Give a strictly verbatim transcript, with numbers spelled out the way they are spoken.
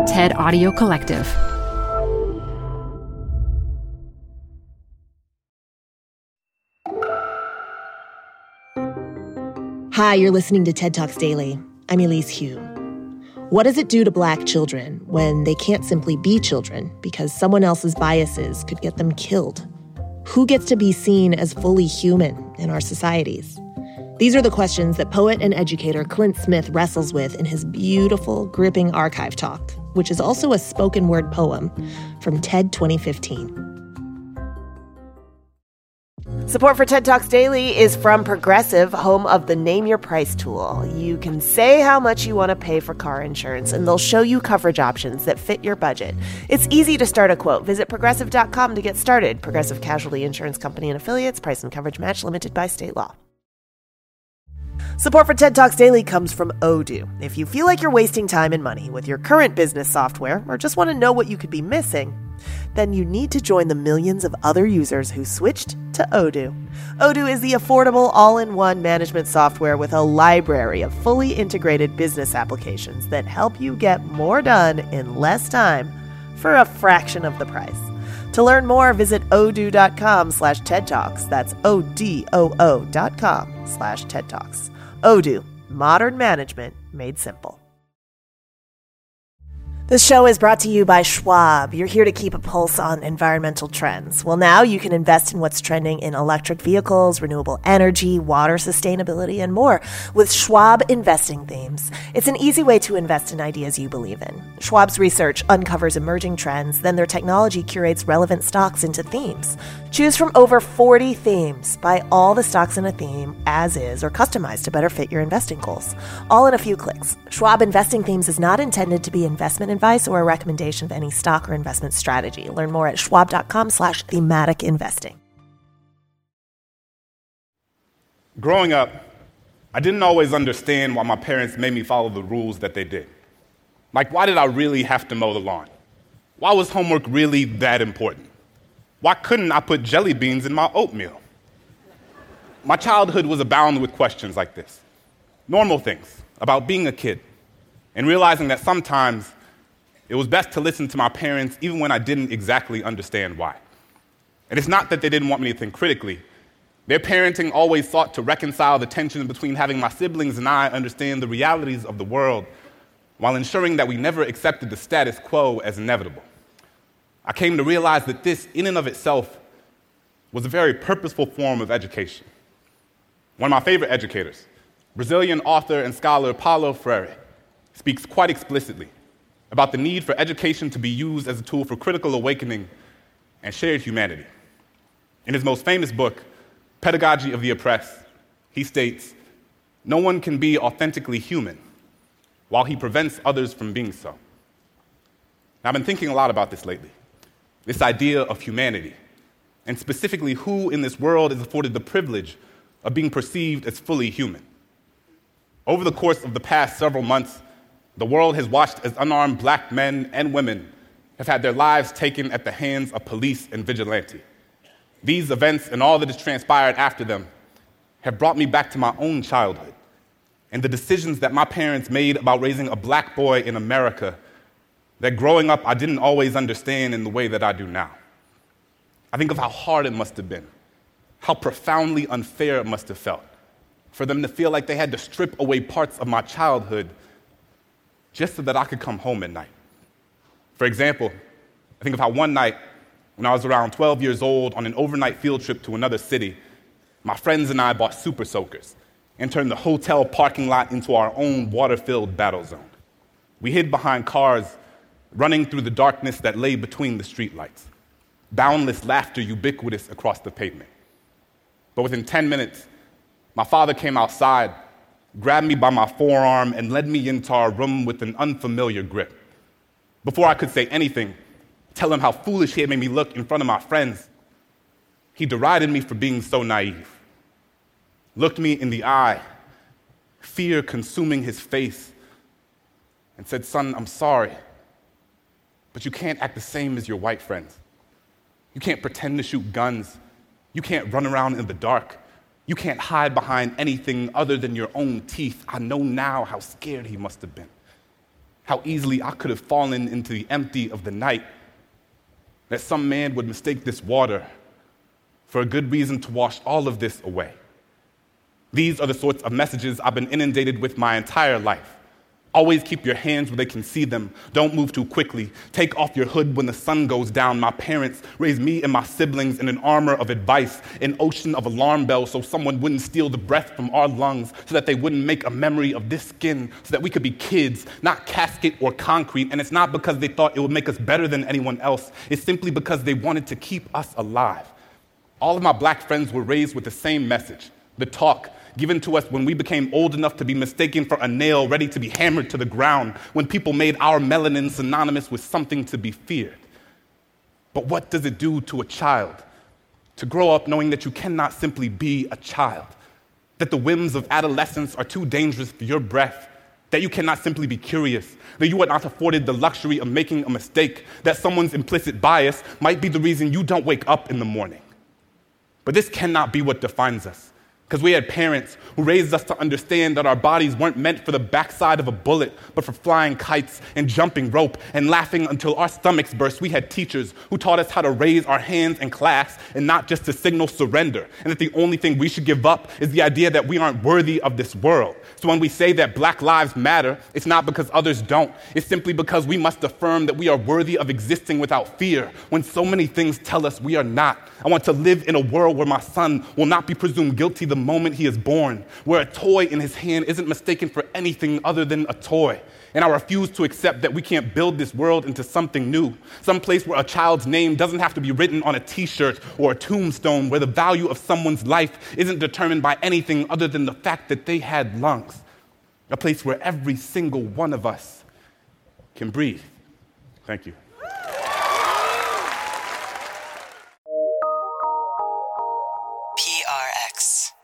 TED Audio Collective. Hi, you're listening to TED Talks Daily. I'm Elise Hu. What does it do to Black children when they can't simply be children because someone else's biases could get them killed? Who gets to be seen as fully human in our societies? These are the questions that poet and educator Clint Smith wrestles with in his beautiful, gripping archive talk, which is also a spoken word poem from TED twenty fifteen. Support for TED Talks Daily is from Progressive, home of the Name Your Price tool. You can say how much you want to pay for car insurance, and they'll show you coverage options that fit your budget. It's easy to start a quote. Visit progressive dot com to get started. Progressive Casualty Insurance Company and Affiliates. Price and coverage match limited by state law. Support for TED Talks Daily comes from Odoo. If you feel like you're wasting time and money with your current business software, or just want to know what you could be missing, then you need to join the millions of other users who switched to Odoo. Odoo is the affordable all-in-one management software with a library of fully integrated business applications that help you get more done in less time for a fraction of the price. To learn more, visit odoo.com slash TED Talks. That's O-D-O-O dot com slash TED Talks. Odoo, modern management made simple. This show is brought to you by Schwab. You're here to keep a pulse on environmental trends. Well, now you can invest in what's trending in electric vehicles, renewable energy, water sustainability, and more with Schwab Investing Themes. It's an easy way to invest in ideas you believe in. Schwab's research uncovers emerging trends, then their technology curates relevant stocks into themes. Choose from over forty themes. Buy all the stocks in a theme as is or customized to better fit your investing goals. All in a few clicks. Schwab Investing Themes is not intended to be investment advice or a recommendation of any stock or investment strategy. Learn more at schwab.com slash thematic investing. Growing up, I didn't always understand why my parents made me follow the rules that they did. Like, why did I really have to mow the lawn? Why was homework really that important? Why couldn't I put jelly beans in my oatmeal? My childhood was abound with questions like this. Normal things about being a kid and realizing that sometimes it was best to listen to my parents even when I didn't exactly understand why. And it's not that they didn't want me to think critically. Their parenting always sought to reconcile the tension between having my siblings and I understand the realities of the world while ensuring that we never accepted the status quo as inevitable. I came to realize that this, in and of itself, was a very purposeful form of education. One of my favorite educators, Brazilian author and scholar Paulo Freire, speaks quite explicitly about the need for education to be used as a tool for critical awakening and shared humanity. In his most famous book, Pedagogy of the Oppressed, he states, "No one can be authentically human while he prevents others from being so." Now, I've been thinking a lot about this lately, this idea of humanity, and specifically who in this world is afforded the privilege of being perceived as fully human. Over the course of the past several months, the world has watched as unarmed black men and women have had their lives taken at the hands of police and vigilante. These events and all that has transpired after them have brought me back to my own childhood and the decisions that my parents made about raising a black boy in America that growing up I didn't always understand in the way that I do now. I think of how hard it must have been, how profoundly unfair it must have felt for them to feel like they had to strip away parts of my childhood just so that I could come home at night. For example, I think of how one night, when I was around twelve years old on an overnight field trip to another city, my friends and I bought super soakers and turned the hotel parking lot into our own water-filled battle zone. We hid behind cars, running through the darkness that lay between the streetlights. Boundless laughter ubiquitous across the pavement. But within ten minutes, my father came outside, grabbed me by my forearm, and led me into our room with an unfamiliar grip. Before I could say anything, tell him how foolish he had made me look in front of my friends, he derided me for being so naive, looked me in the eye, fear consuming his face, and said, "Son, I'm sorry, but you can't act the same as your white friends. You can't pretend to shoot guns. You can't run around in the dark. You can't hide behind anything other than your own teeth." I know now how scared he must have been. how easily I could have fallen into the empty of the night, that some man would mistake this water for a good reason to wash all of this away. These are the sorts of messages I've been inundated with my entire life. Always keep your hands where they can see them. Don't move too quickly. Take off your hood when the sun goes down. My parents raised me and my siblings in an armor of advice, an ocean of alarm bells so someone wouldn't steal the breath from our lungs, so that they wouldn't make a memory of this skin, so that we could be kids, not casket or concrete. And it's not because they thought it would make us better than anyone else. It's simply because they wanted to keep us alive. All of my black friends were raised with the same message, the talk given to us when we became old enough to be mistaken for a nail ready to be hammered to the ground, when people made our melanin synonymous with something to be feared. But what does it do to a child to grow up knowing that you cannot simply be a child, that the whims of adolescence are too dangerous for your breath, that you cannot simply be curious, that you are not afforded the luxury of making a mistake, that someone's implicit bias might be the reason you don't wake up in the morning? But this cannot be what defines us. Because we had parents who raised us to understand that our bodies weren't meant for the backside of a bullet, but for flying kites and jumping rope and laughing until our stomachs burst. We had teachers who taught us how to raise our hands in class and not just to signal surrender, and that the only thing we should give up is the idea that we aren't worthy of this world. So when we say that Black lives matter, it's not because others don't. It's simply because we must affirm that we are worthy of existing without fear, when so many things tell us we are not. I want to live in a world where my son will not be presumed guilty the moment he is born, where a toy in his hand isn't mistaken for anything other than a toy. And I refuse to accept that we can't build this world into something new, some place where a child's name doesn't have to be written on a t-shirt or a tombstone, where the value of someone's life isn't determined by anything other than the fact that they had lungs, a place where every single one of us can breathe. Thank you. P R X.